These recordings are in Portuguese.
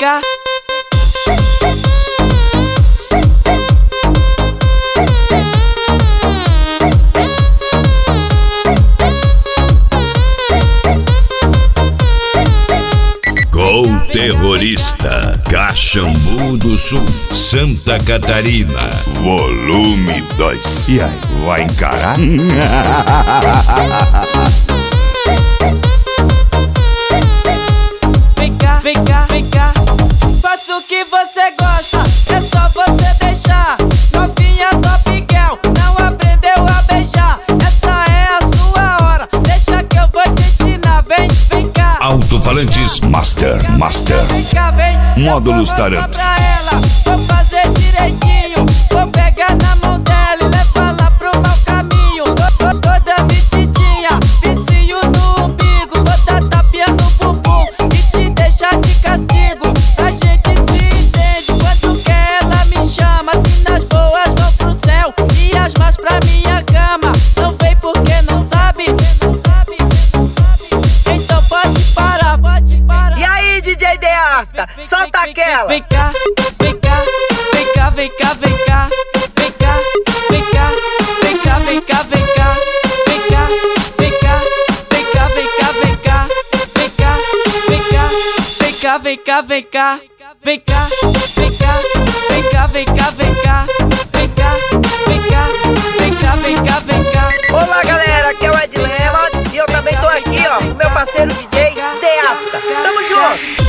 cá. Gol Terrorista, Caxambu do Sul, Santa Catarina, volume 2. E aí, vai encarar? Vem cá, vem cá, vem cá. Faça o que você gosta, é só você deixar. Novinha top girl, não aprendeu a beijar. Essa é a sua hora, deixa que eu vou te ensinar. Vem, vem cá. Alto-falantes Master. Vem cá, vem. Módulos Eu vou mostrar Tarantos. pra ela, vou fazer direitinho. Vou pegar na mão dela e levar lá pro mau caminho. Toda metidinha, vicio no umbigo. Vou dar tapinha no bumbum e te deixar de castigo. A gente se entende quando quer, ela me chama. Se nas boas vão pro céu e as más pra minha cama. Não vem porque não sabe. Então pode parar, pode parar. E aí, DJ The Afta, solta aquela. Vem cá, vem cá, vem cá, vem cá, vem cá. Vem cá, vem cá, vem cá, vem cá, vem cá. Vem cá, vem cá, vem cá, vem cá, vem cá. Vem cá, vem cá, vem cá, vem cá, vem cá. Vem cá, vem cá, vem cá, vem cá, vem cá. Vem cá, vem cá, vem cá, vem cá, vem cá. Olá, galera, aqui é o Ed Lemon e eu também tô aqui, ó, com meu parceiro DJ The Afta. Tamo junto!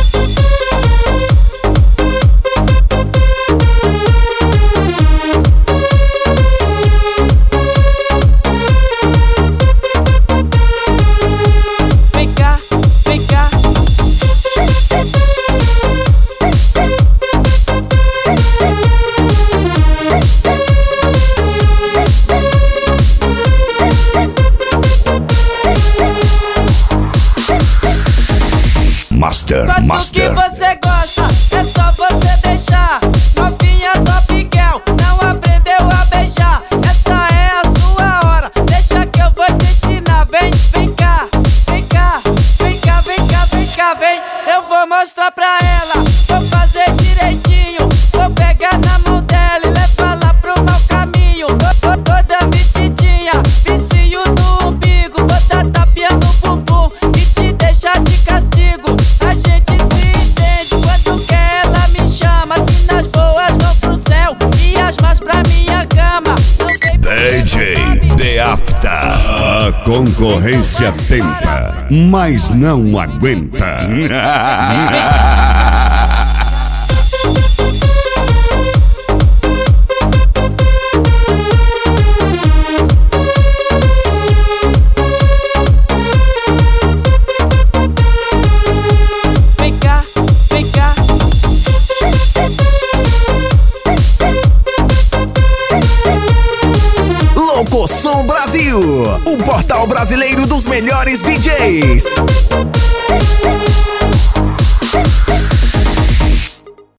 Vem cá, vem cá. Master. Faça o que você gosta, é só você deixar. Novinha top girl, não aprendeu a beijar. Essa é a sua hora, deixa que eu vou te ensinar. Vem, vem cá, vem cá, vem cá, vem cá, vem cá, vem. Eu vou mostrar pra ela, vou fazer direitinho. Vou pegar na mão dela e levar lá pro mau caminho. Toda metidinha, vicio no umbigo. Vou dar tapinha no bumbum e te deixar de castigo. A gente se entende quando quer, ela me chama. Se nas boas vão pro céu e as más pra minha cama. Não vem DJ The Afta. A concorrência tenta, mas não aguenta. Vem cá, vem cá. Locosom Brasil, o portal brasileiro dos melhores DJs.